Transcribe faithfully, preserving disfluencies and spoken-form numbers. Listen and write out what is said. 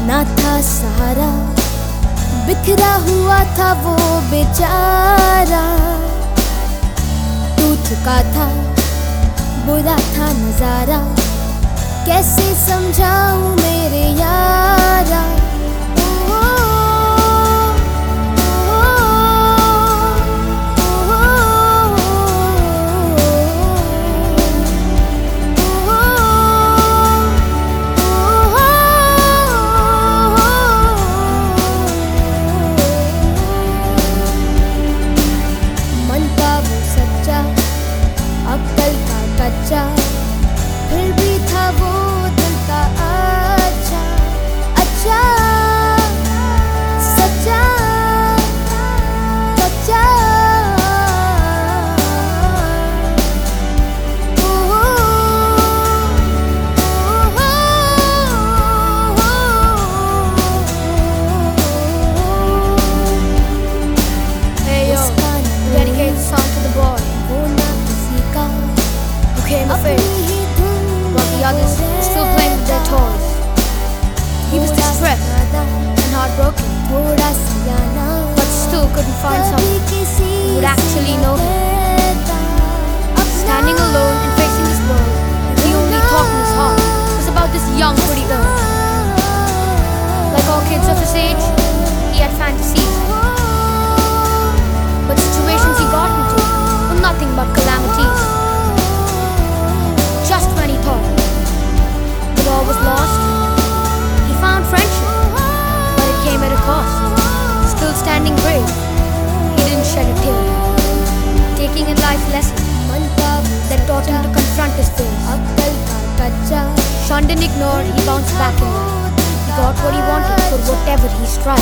ना था सहारा, बिखरा हुआ था वो बेचारा। तू चुका था, बुरा था नजारा, कैसे समझाऊं मेरे यारा। कच्चा फिर भी था वो दिल का अच्छा, अच्छा सच्चा सच्चा। Hey yo, dedicate this song to the boy came of age, while the others still playing with their toys. He was distressed and heartbroken, but still couldn't find someone who would actually know him. Standing alone and facing this world, the only thought in his heart was about this young pretty girl. Like all kids of his age, he had fantasies, but situations he got into were nothing but calamities. Just when he thought that all was lost, he found friendship, but it came at a cost. Still standing brave, he didn't shed a tear, taking a life lesson that taught him to confront his fears. Shunned and ignored, he bounced back in life. He got what he wanted for whatever he strived.